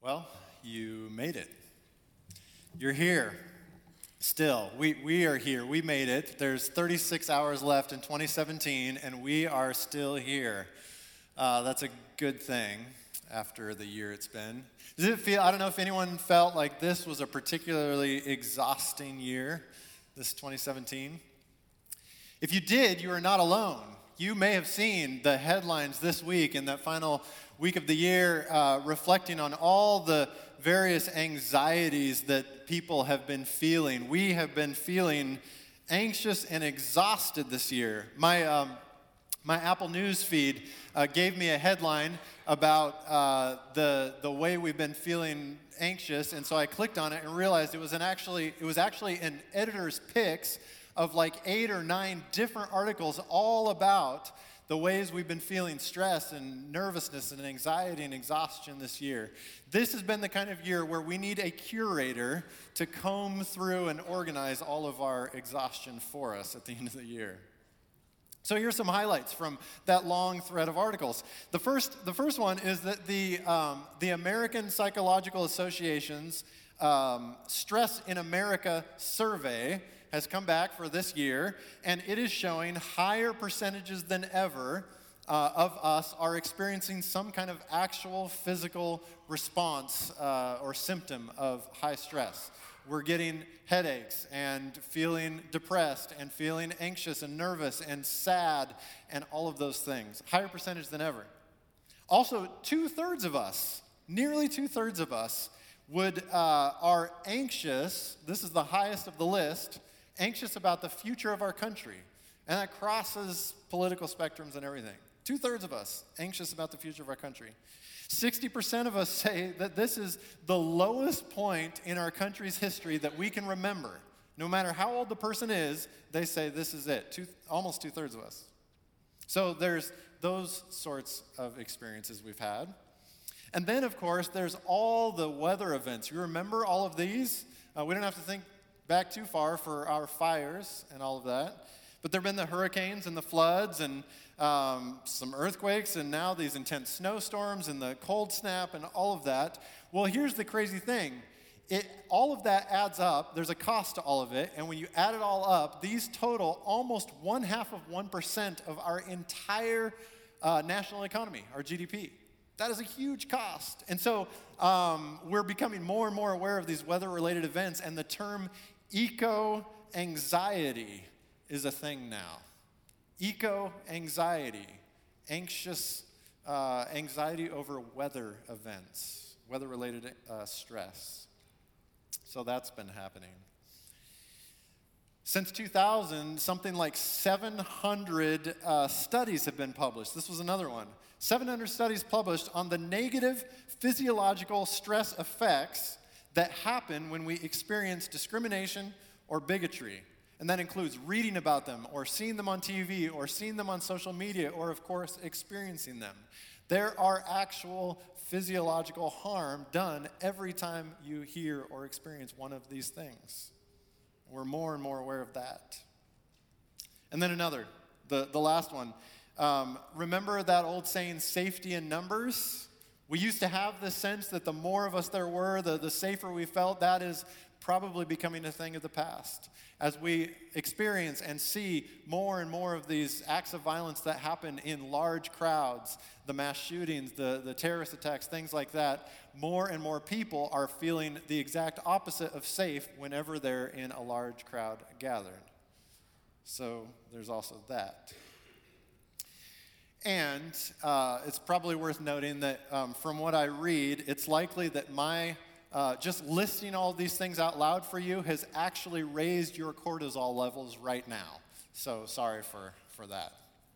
Well, you made it. You're here. Still, we are here. We made it. There's 36 hours left in 2017, and we are still here. That's a good thing after the year it's been. Does it feel, I don't know if anyone felt like this was a particularly exhausting year, this 2017. If you did, you are not alone. You may have seen the headlines this week in that final week of the year reflecting on all the various anxieties that people have been feeling. We have been feeling anxious and exhausted this year. My Apple News feed gave me a headline about the way we've been feeling anxious, and so I clicked on it and realized it was actually an editor's picks of like 8 or 9 different articles all about the ways we've been feeling stress and nervousness and anxiety and exhaustion this year. This has been the kind of year where we need a curator to comb through and organize all of our exhaustion for us at the end of the year. So here's some highlights from that long thread of articles. The first one is that the American Psychological Association's Stress in America survey has come back for this year, and it is showing higher percentages than ever of us are experiencing some kind of actual physical response or symptom of high stress. We're getting headaches and feeling depressed and feeling anxious and nervous and sad and all of those things. Higher percentage than ever. Also, nearly two-thirds of us are anxious, this is the highest of the list, anxious about the future of our country. And that crosses political spectrums and everything. Two-thirds of us anxious about the future of our country. 60% of us say that this is the lowest point in our country's history that we can remember. No matter how old the person is, they say this is it. Almost two-thirds of us. So there's those sorts of experiences we've had. And then, of course, there's all the weather events. You remember all of these? We don't have to think back too far for our fires and all of that. But there have been the hurricanes and the floods and some earthquakes and now these intense snowstorms and the cold snap and all of that. Well, here's the crazy thing. All of that adds up. There's a cost to all of it. And when you add it all up, these total almost 0.5% of our entire national economy, our GDP. That is a huge cost. And so we're becoming more and more aware of these weather-related events, and the term eco-anxiety is a thing now. Eco-anxiety, anxious anxiety over weather events, weather-related stress. So that's been happening. Since 2000, something like 700 studies have been published. This was another one. 700 studies published on the negative physiological stress effects that happen when we experience discrimination or bigotry. And that includes reading about them or seeing them on TV or seeing them on social media or, of course, experiencing them. There are actual physiological harm done every time you hear or experience one of these things. We're more and more aware of that. And then another, the last one. Remember that old saying, safety in numbers? We used to have this sense that the more of us there were, the safer we felt. That is probably becoming a thing of the past. As we experience and see more and more of these acts of violence that happen in large crowds, the mass shootings, the terrorist attacks, things like that, more and more people are feeling the exact opposite of safe whenever they're in a large crowd gathered. So there's also that. And it's probably worth noting that from what I read, it's likely that my just listing all these things out loud for you has actually raised your cortisol levels right now. So sorry for that.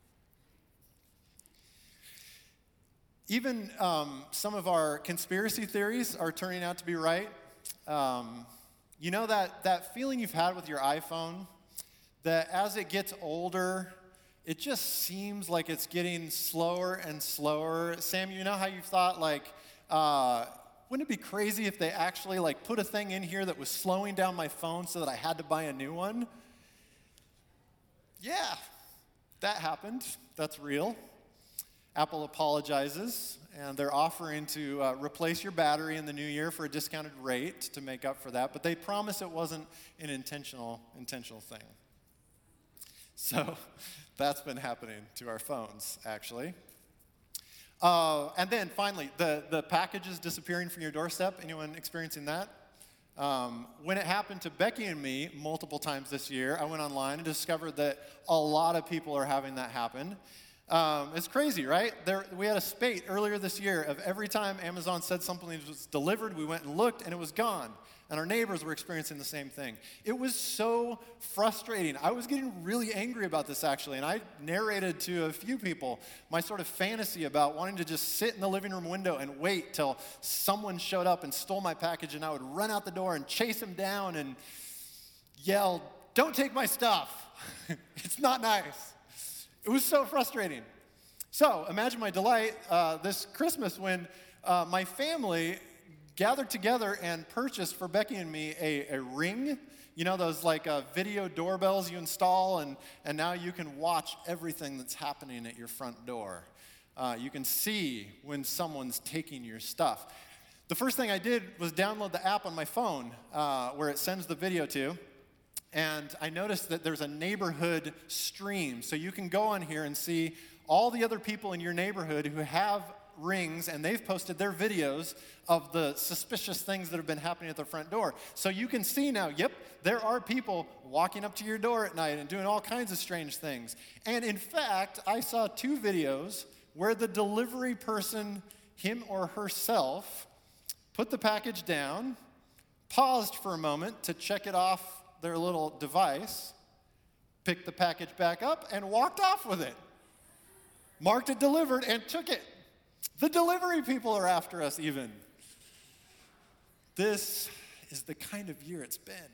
Even some of our conspiracy theories are turning out to be right. You know that feeling you've had with your iPhone, that as it gets older, it just seems like it's getting slower and slower. Sam, you know how you've thought like, wouldn't it be crazy if they actually like put a thing in here that was slowing down my phone so that I had to buy a new one? Yeah, that happened. That's real. Apple apologizes and they're offering to replace your battery in the new year for a discounted rate to make up for that, but they promise it wasn't an intentional thing. So that's been happening to our phones, actually. And then finally, the packages disappearing from your doorstep. Anyone experiencing that? When it happened to Becky and me multiple times this year, I went online and discovered that a lot of people are having that happen. It's crazy, right? We had a spate earlier this year of every time Amazon said something was delivered, we went and looked, and it was gone. And our neighbors were experiencing the same thing. It was so frustrating. I was getting really angry about this, actually, and I narrated to a few people my sort of fantasy about wanting to just sit in the living room window and wait till someone showed up and stole my package, and I would run out the door and chase him down and yell, "Don't take my stuff." It's not nice. It was so frustrating. So imagine my delight this Christmas when my family gathered together and purchased for Becky and me a Ring. You know those like video doorbells you install, and now you can watch everything that's happening at your front door. You can see when someone's taking your stuff. The first thing I did was download the app on my phone where it sends the video to. And I noticed that there's a neighborhood stream. So you can go on here and see all the other people in your neighborhood who have Rings, and they've posted their videos of the suspicious things that have been happening at their front door. So you can see now, yep, there are people walking up to your door at night and doing all kinds of strange things. And in fact, I saw 2 videos where the delivery person, him or herself, put the package down, paused for a moment to check it off their little device, picked the package back up, and walked off with it. Marked it delivered and took it. The delivery people are after us even. This is the kind of year it's been.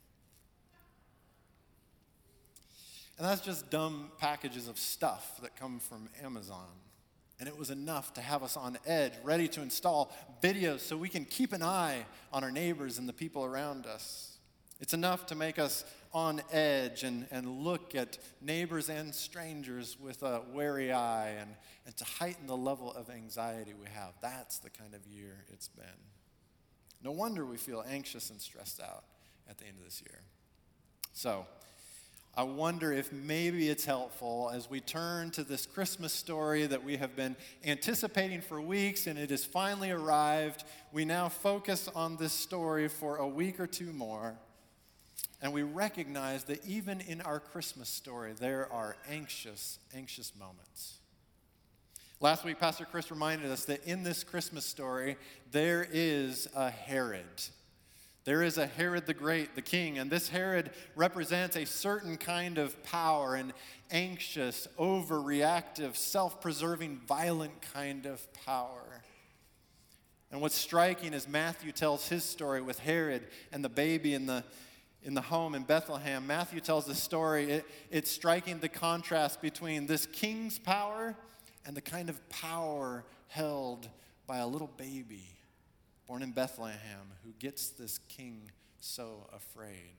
And that's just dumb packages of stuff that come from Amazon. And it was enough to have us on edge, ready to install videos so we can keep an eye on our neighbors and the people around us. It's enough to make us on edge and look at neighbors and strangers with a wary eye and to heighten the level of anxiety we have. That's the kind of year it's been. No wonder we feel anxious and stressed out at the end of this year. So, I wonder if maybe it's helpful as we turn to this Christmas story that we have been anticipating for weeks, and it has finally arrived. We now focus on this story for a week or 2 more. And we recognize that even in our Christmas story, there are anxious moments. Last week, Pastor Chris reminded us that in this Christmas story, there is a Herod. There is a Herod the Great, the king, and this Herod represents a certain kind of power, an anxious, overreactive, self-preserving, violent kind of power. And what's striking is Matthew tells his story with Herod and the baby in the home in Bethlehem. Matthew tells the story. It's striking the contrast between this king's power and the kind of power held by a little baby born in Bethlehem who gets this king so afraid.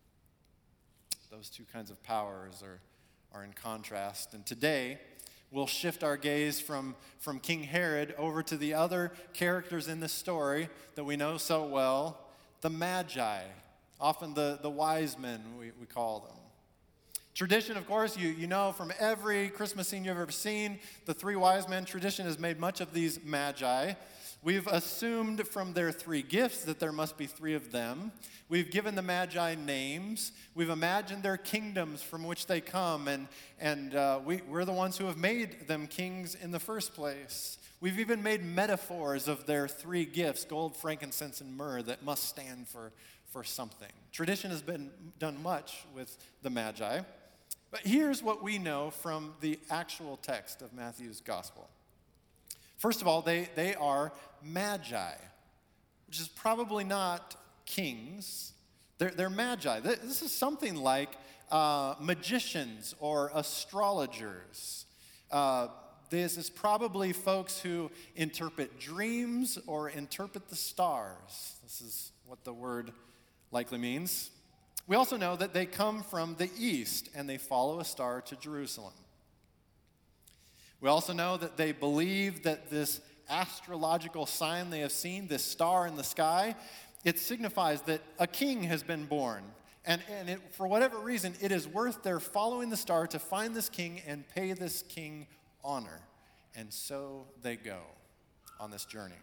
Those 2 kinds of powers are in contrast. And today, we'll shift our gaze from King Herod over to the other characters in this story that we know so well, the Magi. Often the wise men, we call them. Tradition, of course, you know from every Christmas scene you've ever seen, the 3 wise men. Tradition has made much of these Magi. We've assumed from their 3 gifts that there must be 3 of them. We've given the Magi names. We've imagined their kingdoms from which they come, and we're the ones who have made them kings in the first place. We've even made metaphors of their 3 gifts, gold, frankincense, and myrrh, that must stand for something. Tradition has been done much with the Magi. But here's what we know from the actual text of Matthew's gospel. First of all, they are Magi, which is probably not kings. They're Magi. This is something like magicians or astrologers. This is probably folks who interpret dreams or interpret the stars. This is what the word likely means. We also know that they come from the east and they follow a star to Jerusalem. We also know that they believe that this astrological sign they have seen, this star in the sky, it signifies that a king has been born. And for whatever reason, it is worth their following the star to find this king and pay this king honor. And so they go on this journey.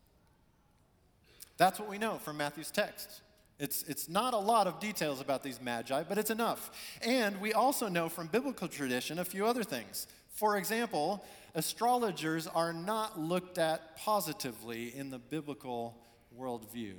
That's what we know from Matthew's text. It's not a lot of details about these magi, but it's enough. And we also know from biblical tradition a few other things. For example, astrologers are not looked at positively in the biblical worldview.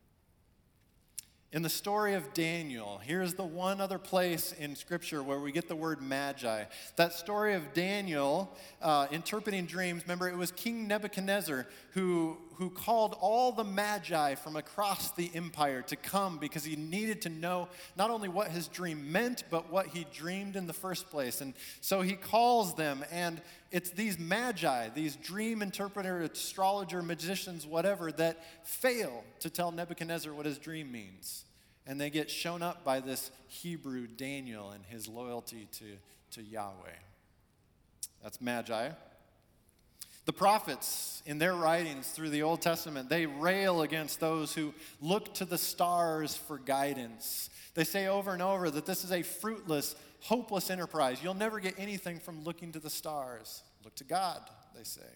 In the story of Daniel, here's the one other place in Scripture where we get the word magi. That story of Daniel interpreting dreams, remember it was King Nebuchadnezzar who called all the magi from across the empire to come because he needed to know not only what his dream meant, but what he dreamed in the first place. And so he calls them, and it's these magi, these dream interpreter, astrologer, magicians, whatever, that fail to tell Nebuchadnezzar what his dream means. And they get shown up by this Hebrew Daniel and his loyalty to Yahweh. That's magi. The prophets, in their writings through the Old Testament, they rail against those who look to the stars for guidance. They say over and over that this is a fruitless, hopeless enterprise. You'll never get anything from looking to the stars. Look to God, they say.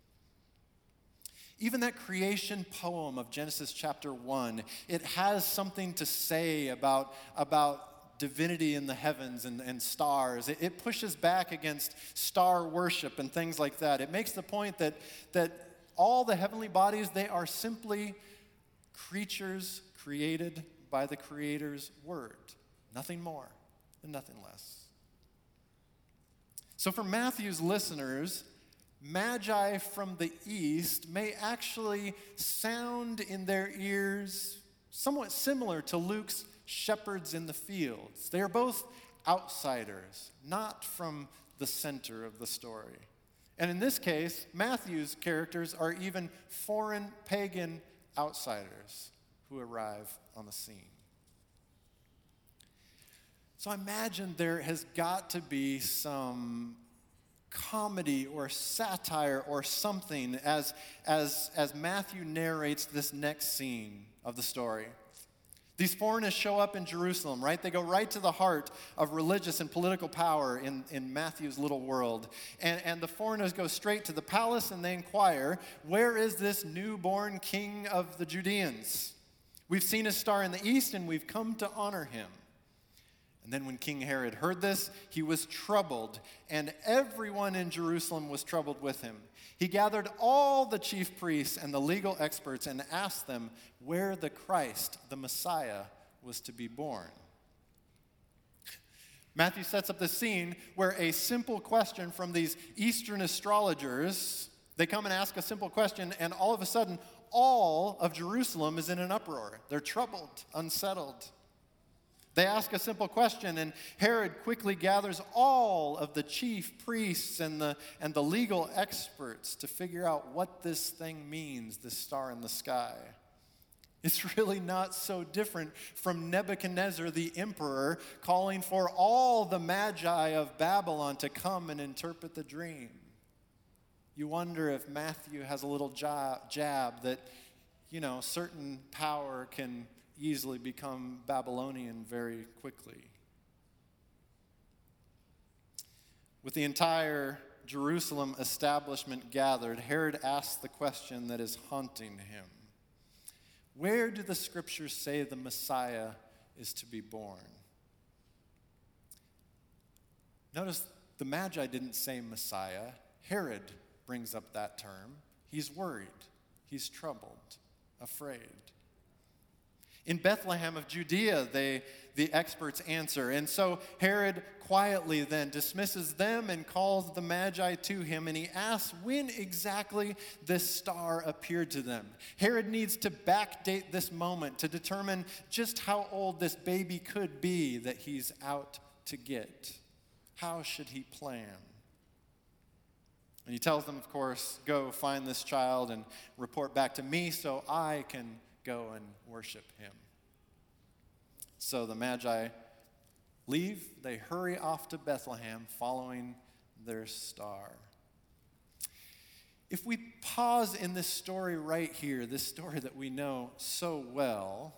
Even that creation poem of Genesis chapter 1, it has something to say about divinity in the heavens and stars. It pushes back against star worship and things like that. It makes the point that all the heavenly bodies, they are simply creatures created by the Creator's word. Nothing more and nothing less. So for Matthew's listeners, magi from the east may actually sound in their ears somewhat similar to Luke's shepherds in the fields. They are both outsiders, not from the center of the story. And in this case, Matthew's characters are even foreign pagan outsiders who arrive on the scene. So I imagine there has got to be some comedy or satire or something as Matthew narrates this next scene of the story. These foreigners show up in Jerusalem, right? They go right to the heart of religious and political power in Matthew's little world. And the foreigners go straight to the palace and they inquire, where is this newborn king of the Judeans? We've seen his star in the east and we've come to honor him. And then when King Herod heard this, he was troubled, and everyone in Jerusalem was troubled with him. He gathered all the chief priests and the legal experts and asked them where the Christ, the Messiah, was to be born. Matthew sets up this scene where a simple question from these Eastern astrologers, they come and ask a simple question, and all of a sudden, all of Jerusalem is in an uproar. They're troubled, unsettled. They ask a simple question, and Herod quickly gathers all of the chief priests and the legal experts to figure out what this thing means, this star in the sky. It's really not so different from Nebuchadnezzar, the emperor, calling for all the magi of Babylon to come and interpret the dream. You wonder if Matthew has a little jab that, certain power can easily become Babylonian very quickly. With the entire Jerusalem establishment gathered, Herod asked the question that is haunting him. Where do the scriptures say the Messiah is to be born? Notice the Magi didn't say Messiah. Herod brings up that term. He's worried. He's troubled, afraid. In Bethlehem of Judea, the experts answer. And so Herod quietly then dismisses them and calls the Magi to him, and he asks when exactly this star appeared to them. Herod needs to backdate this moment to determine just how old this baby could be that he's out to get. How should he plan? And he tells them, of course, go find this child and report back to me so I can go and worship him. So the Magi leave. They hurry off to Bethlehem following their star. If we pause in this story right here, this story that we know so well,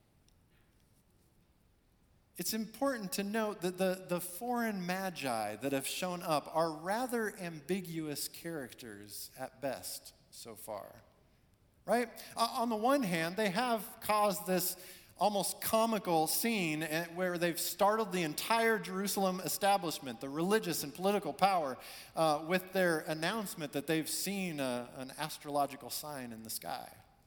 it's important to note that the foreign magi that have shown up are rather ambiguous characters at best so far, right? On the one hand, they have caused this almost comical scene where they've startled the entire Jerusalem establishment, the religious and political power, with their announcement that they've seen an astrological sign in the sky.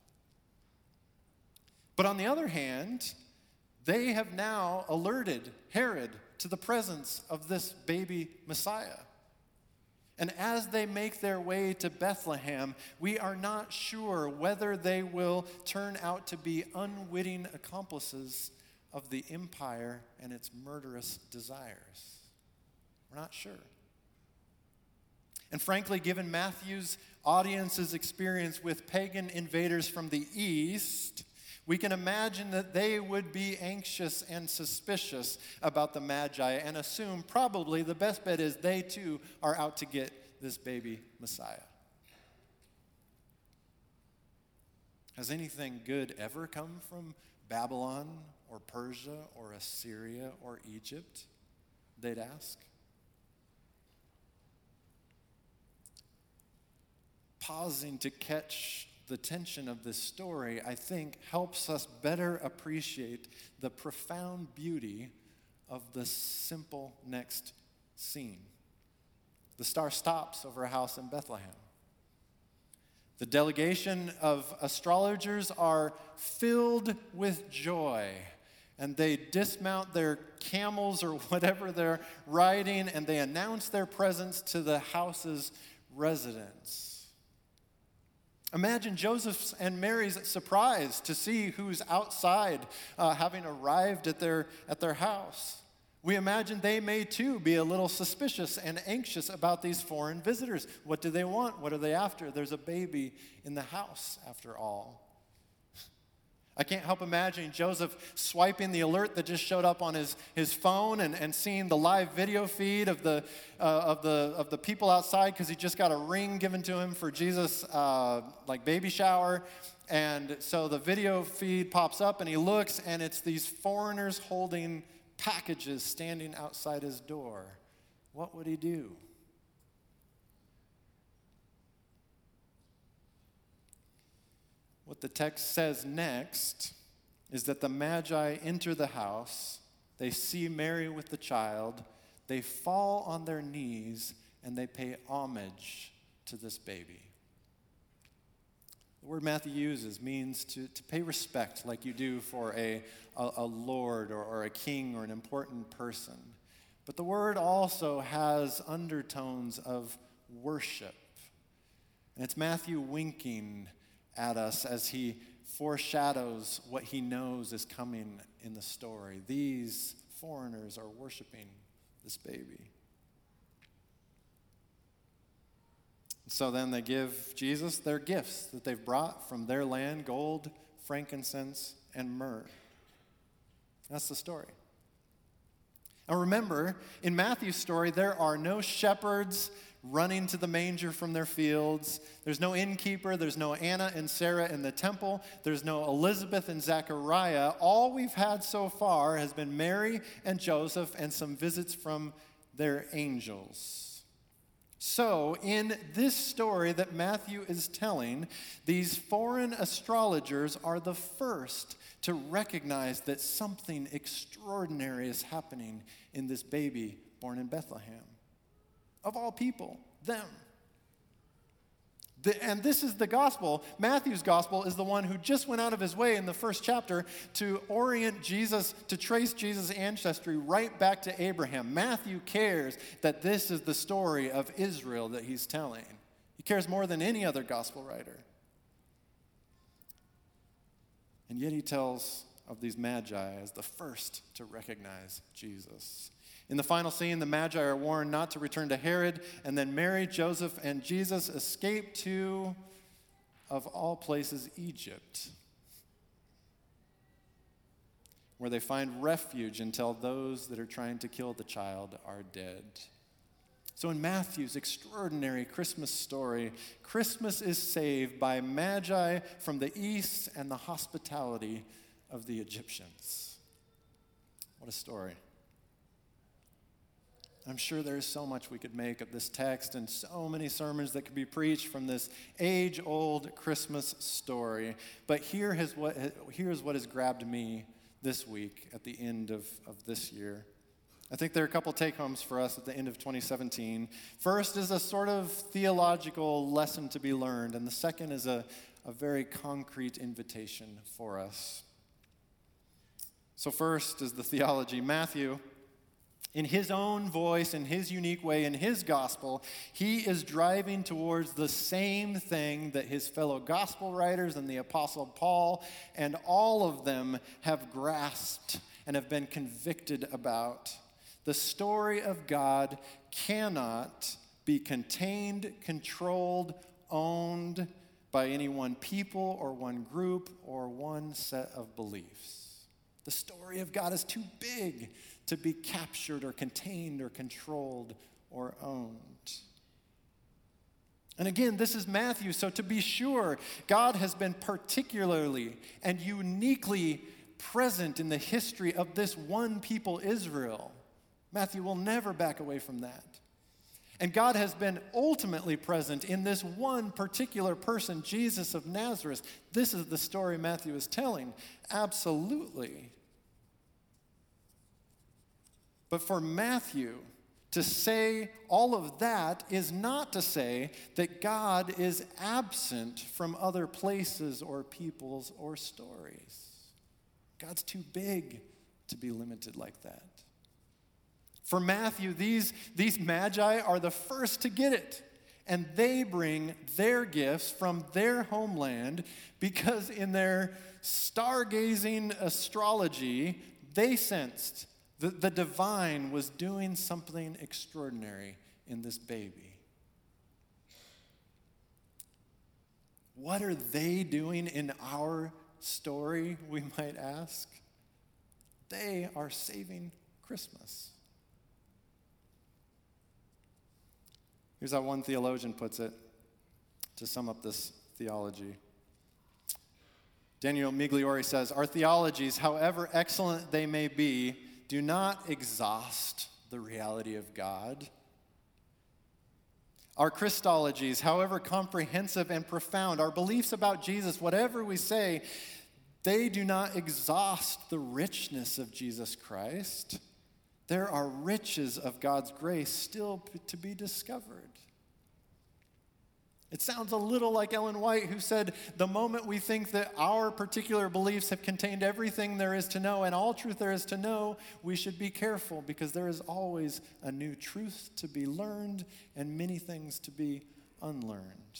But on the other hand, they have now alerted Herod to the presence of this baby Messiah. And as they make their way to Bethlehem, we are not sure whether they will turn out to be unwitting accomplices of the empire and its murderous desires. We're not sure. And frankly, given Matthew's audience's experience with pagan invaders from the east, we can imagine that they would be anxious and suspicious about the Magi and assume probably the best bet is they too are out to get this baby Messiah. Has anything good ever come from Babylon or Persia or Assyria or Egypt? They'd ask. Pausing to catch the tension of this story, I think, helps us better appreciate the profound beauty of the simple next scene. The star stops over a house in Bethlehem. The delegation of astrologers are filled with joy, and they dismount their camels or whatever they're riding, and they announce their presence to the house's residents. Imagine Joseph's and Mary's surprise to see who's outside, having arrived at their house. We imagine they may too be a little suspicious and anxious about these foreign visitors. What do they want? What are they after? There's a baby in the house, after all. I can't help imagining Joseph swiping the alert that just showed up on his phone and seeing the live video feed of the people outside because he just got a ring given to him for Jesus' baby shower. And so the video feed pops up and he looks and it's these foreigners holding packages standing outside his door. What would he do? What the text says next is that the Magi enter the house, they see Mary with the child, they fall on their knees, and they pay homage to this baby. The word Matthew uses means to pay respect like you do for a lord or a king or an important person. But the word also has undertones of worship. And it's Matthew winking at us as he foreshadows what he knows is coming in the story. These foreigners are worshiping this baby. So then they give Jesus their gifts that they've brought from their land: gold, frankincense, and myrrh. That's the story. Now remember, in Matthew's story, there are no shepherds running to the manger from their fields. There's no innkeeper. There's no Anna and Sarah in the temple. There's no Elizabeth and Zechariah. All we've had so far has been Mary and Joseph and some visits from their angels. So, in this story that Matthew is telling, these foreign astrologers are the first to recognize that something extraordinary is happening in this baby born in Bethlehem. Of all people, them. And this is the gospel. Matthew's gospel is the one who just went out of his way in the first chapter to orient Jesus, to trace Jesus' ancestry right back to Abraham. Matthew cares that this is the story of Israel that he's telling. He cares more than any other gospel writer. And yet he tells of these magi as the first to recognize Jesus. In the final scene, the Magi are warned not to return to Herod, and then Mary, Joseph, and Jesus escape to, of all places, Egypt, where they find refuge until those that are trying to kill the child are dead. So in Matthew's extraordinary Christmas story, Christmas is saved by magi from the east and the hospitality of the Egyptians. What a story. I'm sure there's so much we could make of this text and so many sermons that could be preached from this age-old Christmas story. But here's what has grabbed me this week at the end of this year. I think there are a couple take-homes for us at the end of 2017. First is a sort of theological lesson to be learned, and the second is a very concrete invitation for us. So first is the theology. Matthew, in his own voice, in his unique way, in his gospel, he is driving towards the same thing that his fellow gospel writers and the Apostle Paul and all of them have grasped and have been convicted about. The story of God cannot be contained, controlled, owned by any one people or one group or one set of beliefs. The story of God is too big to be captured or contained or controlled or owned. And again, this is Matthew, so to be sure, God has been particularly and uniquely present in the history of this one people, Israel. Matthew will never back away from that. And God has been ultimately present in this one particular person, Jesus of Nazareth. This is the story Matthew is telling. Absolutely. But for Matthew to say all of that is not to say that God is absent from other places or peoples or stories. God's too big to be limited like that. For Matthew, these magi are the first to get it, and they bring their gifts from their homeland because in their stargazing astrology, they sensed that the divine was doing something extraordinary in this baby. What are they doing in our story, we might ask? They are saving Christmas. Here's how one theologian puts it to sum up this theology. Daniel Migliore says, "Our theologies, however excellent they may be, do not exhaust the reality of God. Our Christologies, however comprehensive and profound, our beliefs about Jesus, whatever we say, they do not exhaust the richness of Jesus Christ. There are riches of God's grace still to be discovered." It sounds a little like Ellen White, who said, the moment we think that our particular beliefs have contained everything there is to know and all truth there is to know, we should be careful because there is always a new truth to be learned and many things to be unlearned.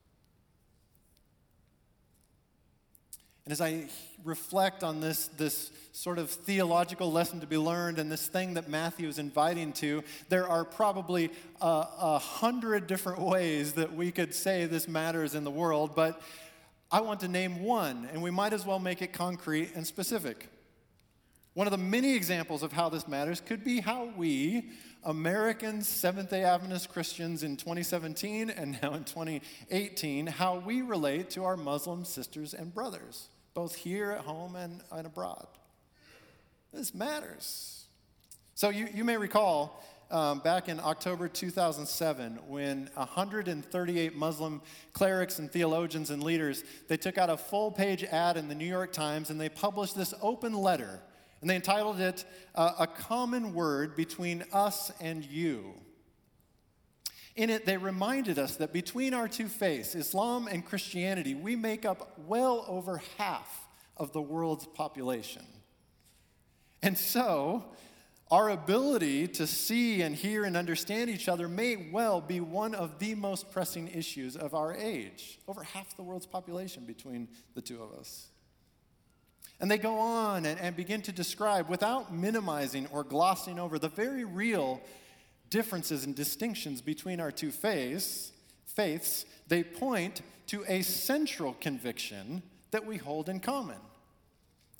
And as I reflect on this sort of theological lesson to be learned and this thing that Matthew is inviting to, there are probably 100 different ways that we could say this matters in the world, but I want to name one, and we might as well make it concrete and specific. One of the many examples of how this matters could be how we, American Seventh-day Adventist Christians in 2017 and now in 2018, how we relate to our Muslim sisters and brothers, both here at home and abroad. This matters. So you may recall back in October 2007 when 138 Muslim clerics and theologians and leaders, they took out a full-page ad in the New York Times and they published this open letter. And they entitled it, A Common Word Between Us and You. In it, they reminded us that between our two faiths, Islam and Christianity, we make up well over half of the world's population. And so, our ability to see and hear and understand each other may well be one of the most pressing issues of our age. Over half the world's population between the two of us. And they go on and begin to describe, without minimizing or glossing over, the very real differences and distinctions between our two faiths. They point to a central conviction that we hold in common.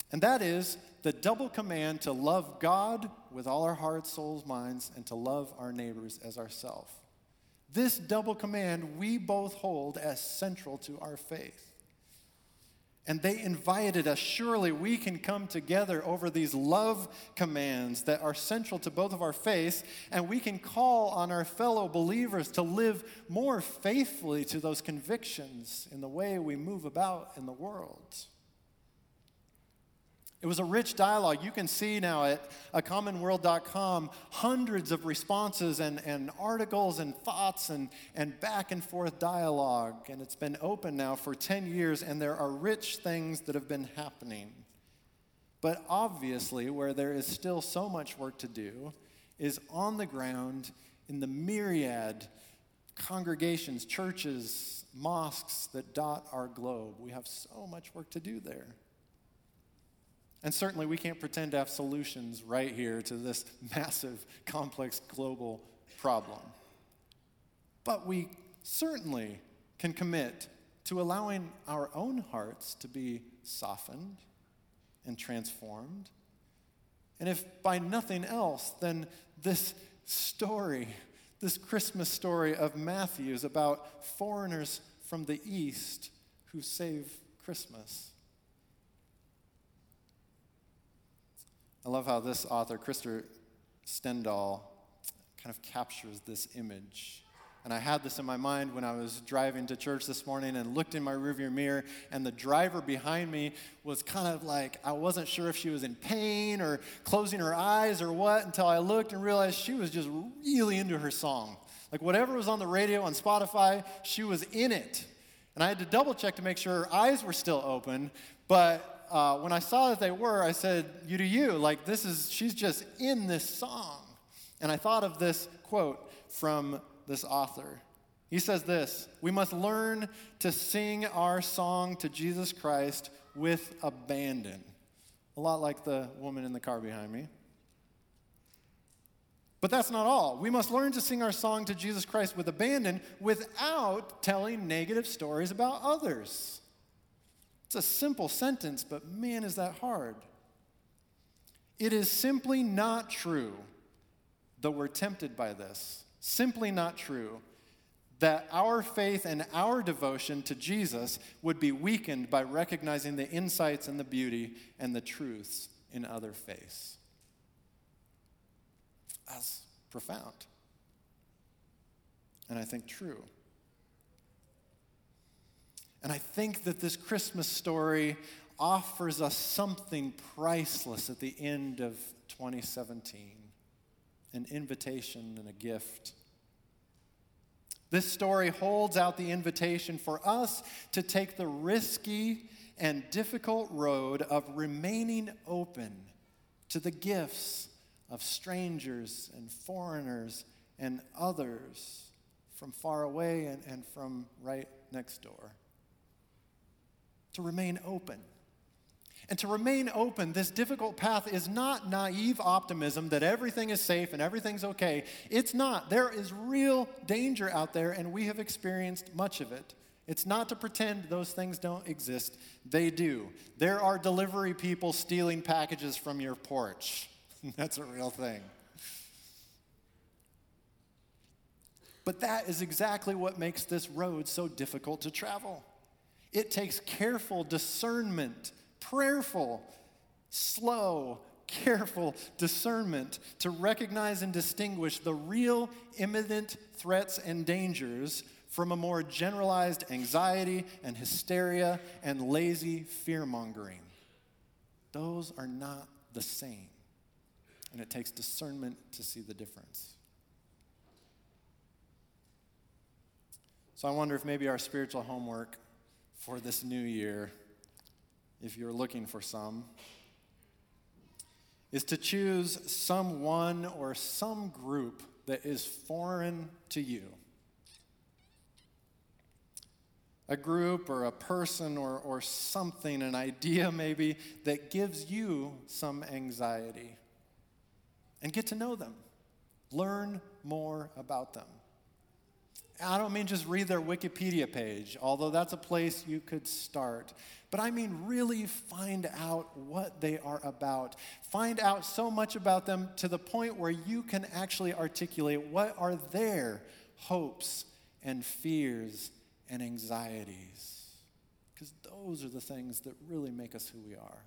And that is the double command to love God with all our hearts, souls, minds, and to love our neighbors as ourselves. This double command we both hold as central to our faith. And they invited us, surely we can come together over these love commands that are central to both of our faiths, and we can call on our fellow believers to live more faithfully to those convictions in the way we move about in the world. It was a rich dialogue. You can see now at acommonworld.com hundreds of responses and articles and thoughts and back and forth dialogue. And it's been open now for 10 years, and there are rich things that have been happening. But obviously, where there is still so much work to do is on the ground in the myriad congregations, churches, mosques that dot our globe. We have so much work to do there. And certainly we can't pretend to have solutions right here to this massive, complex global problem. But we certainly can commit to allowing our own hearts to be softened and transformed. And if by nothing else, then this story, this Christmas story of Matthew is about foreigners from the East who save Christmas. I love how this author, Krister Stendahl, kind of captures this image. And I had this in my mind when I was driving to church this morning and looked in my rearview mirror, and the driver behind me was kind of like, I wasn't sure if she was in pain or closing her eyes or what, until I looked and realized she was just really into her song. Like whatever was on the radio on Spotify, she was in it. And I had to double check to make sure her eyes were still open, but when I saw that they were, I said, you do you. Like she's just in this song. And I thought of this quote from this author. He says this: we must learn to sing our song to Jesus Christ with abandon. A lot like the woman in the car behind me. But that's not all. We must learn to sing our song to Jesus Christ with abandon without telling negative stories about others. It's a simple sentence, but man, is that hard. It is simply not true, though we're tempted by this, simply not true, that our faith and our devotion to Jesus would be weakened by recognizing the insights and the beauty and the truths in other faiths. That's profound, and I think true. And I think that this Christmas story offers us something priceless at the end of 2017, an invitation and a gift. This story holds out the invitation for us to take the risky and difficult road of remaining open to the gifts of strangers and foreigners and others from far away and from right next door. To remain open. And to remain open, this difficult path is not naive optimism that everything is safe and everything's okay. It's not. There is real danger out there, and we have experienced much of it. It's not to pretend those things don't exist. They do. There are delivery people stealing packages from your porch. That's a real thing. But that is exactly what makes this road so difficult to travel. It takes careful discernment, prayerful, slow, careful discernment to recognize and distinguish the real imminent threats and dangers from a more generalized anxiety and hysteria and lazy fear-mongering. Those are not the same, and it takes discernment to see the difference. So I wonder if maybe our spiritual homework for this new year, if you're looking for some, is to choose someone or some group that is foreign to you. A group or a person or something, an idea maybe, that gives you some anxiety. And get to know them. Learn more about them. I don't mean just read their Wikipedia page, although that's a place you could start. But I mean really find out what they are about. Find out so much about them to the point where you can actually articulate what are their hopes and fears and anxieties. Because those are the things that really make us who we are.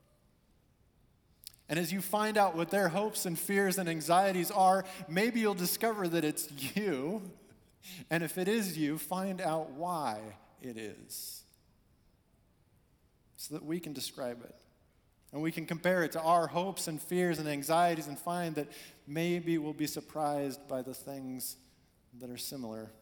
And as you find out what their hopes and fears and anxieties are, maybe you'll discover that it's you. And if it is you, find out why it is, so that we can describe it. And we can compare it to our hopes and fears and anxieties and find that maybe we'll be surprised by the things that are similar.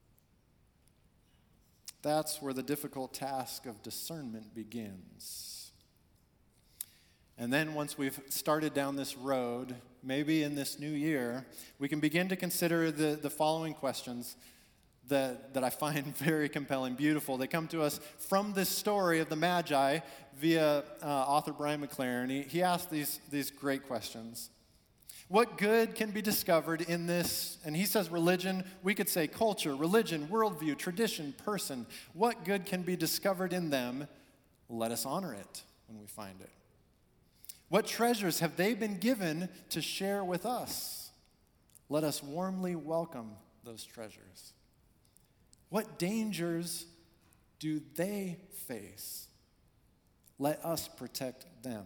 That's where the difficult task of discernment begins. And then once we've started down this road, maybe in this new year, we can begin to consider the following questions that I find very compelling, beautiful. They come to us from this story of the Magi via author Brian McLaren. He asked these great questions. What good can be discovered in this? And he says religion, we could say culture, religion, worldview, tradition, person. What good can be discovered in them? Let us honor it when we find it. What treasures have they been given to share with us? Let us warmly welcome those treasures. What dangers do they face? Let us protect them.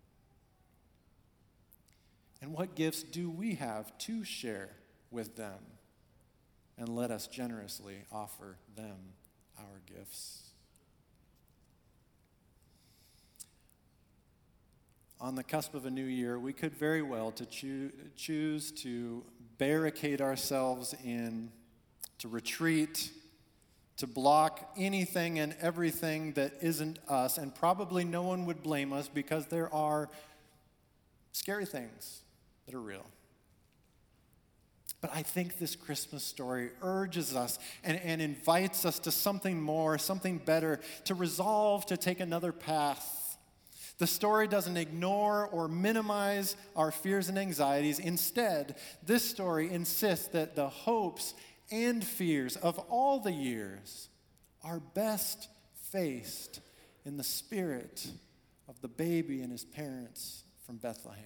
And what gifts do we have to share with them? And let us generously offer them our gifts. On the cusp of a new year, we could very well choose to barricade ourselves in, to retreat, to block anything and everything that isn't us, and probably no one would blame us because there are scary things that are real. But I think this Christmas story urges us and invites us to something more, something better, to resolve to take another path. The story doesn't ignore or minimize our fears and anxieties. Instead, this story insists that the hopes and fears of all the years are best faced in the spirit of the baby and his parents from Bethlehem.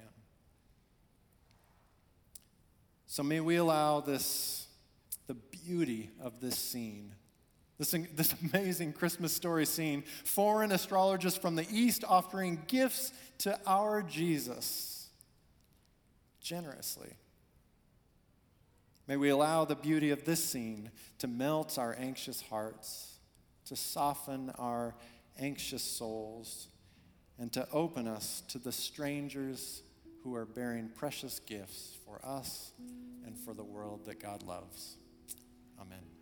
So may we allow the beauty of this scene, this amazing Christmas story scene, foreign astrologers from the East offering gifts to our Jesus generously. May we allow the beauty of this scene to melt our anxious hearts, to soften our anxious souls, and to open us to the strangers who are bearing precious gifts for us and for the world that God loves. Amen.